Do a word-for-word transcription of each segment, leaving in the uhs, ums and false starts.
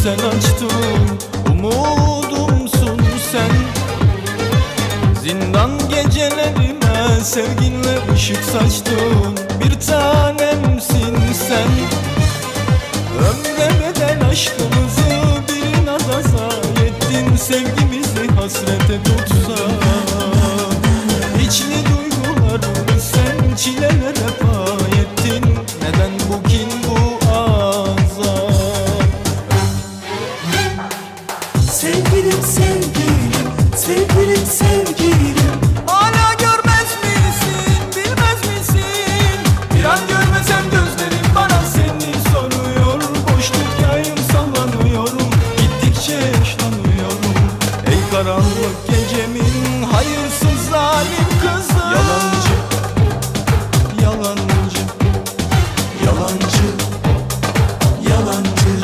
sen açtın, umudumsun sen. Zindan gecelerime sevginle ışık saçtın, bir tanemsin sen. Ömre bedel aşkımızı bir naza zayi ettin, sevgimizi hasrete tutsak. İçli duygularımı sen çilelere pay ettin, neden bu kin bu azap? Sevgilim sevgilim, sevgilim sevgilim, Hala görmez misin, bilmez misin? Bir an görmesem gözlerim bana seni soruyor. Boşluktayım, sallanıyorum, gittikçe yaşlanıyorum. Ey karanlık gecemin hayırsız zalim kızı. Yalancı, yalancı, yalancı, yalancı.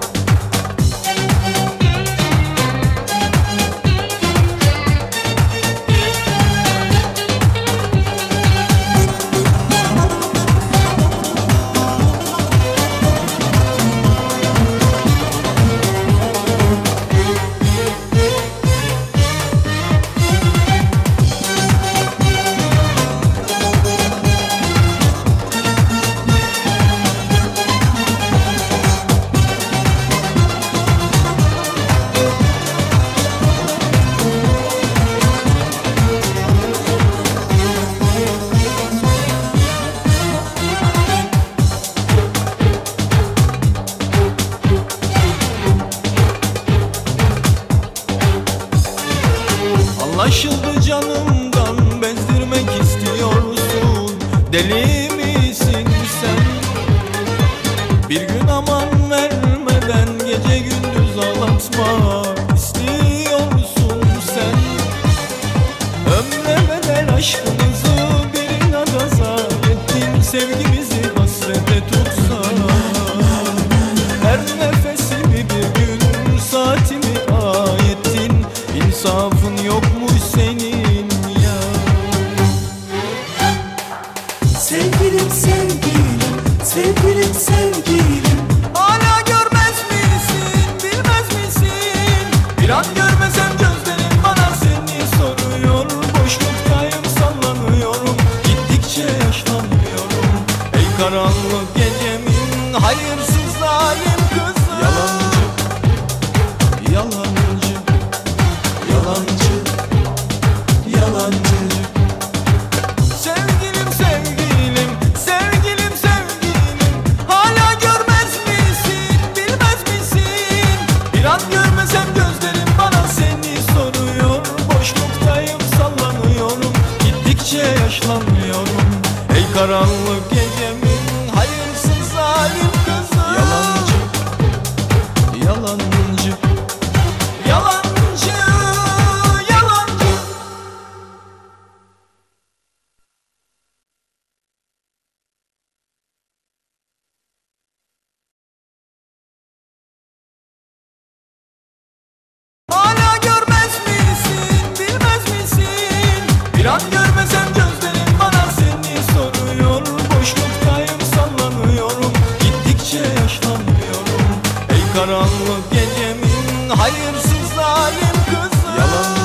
Anlaşıldı, canımdan bezdirmek istiyorsun. Deli misin sen? Bir gün aman vermeden gece gündüz ağlatmak istiyorsun sen. Ömre bedel aşkımızı bir nada zayi ettin, sevgimizi hasrete tutsak. Her nefesimi bir gün saatimi ay ettin, İnsafın yokmuş senin ya. Sevgilim sevgilim, sevgilim sevgilim, Hala görmez misin, bilmez misin? Bir an görmesem gözlerim bana seni soruyor. Boşluktayım, sallanıyorum, gittikçe yaşlanıyorum. Ey karanlık gecemin hayırsız zalim kızı. Yalancı, yalancı, yalancı, yalancı. Sevgilim sevgilim, sevgilim sevgilim, hala görmez misin, bilmez misin? Bir an görmesem gözlerim bana seni soruyor. Boşluktayım, sallanıyorum, gittikçe yaşlanmıyorum. Ey karanlık gecemin hayırsız zalim kızı. Yalancı, yalancı, yalancı, yalancı. Hala görmez misin, bilmez misin? Bir an görmesem gözlerim bana seni soruyor. Boşluktayım, sallanıyorum, gittikçe yaşlanıyorum. Ey karanlık gecemin hayırsız zalim kızı. Yalan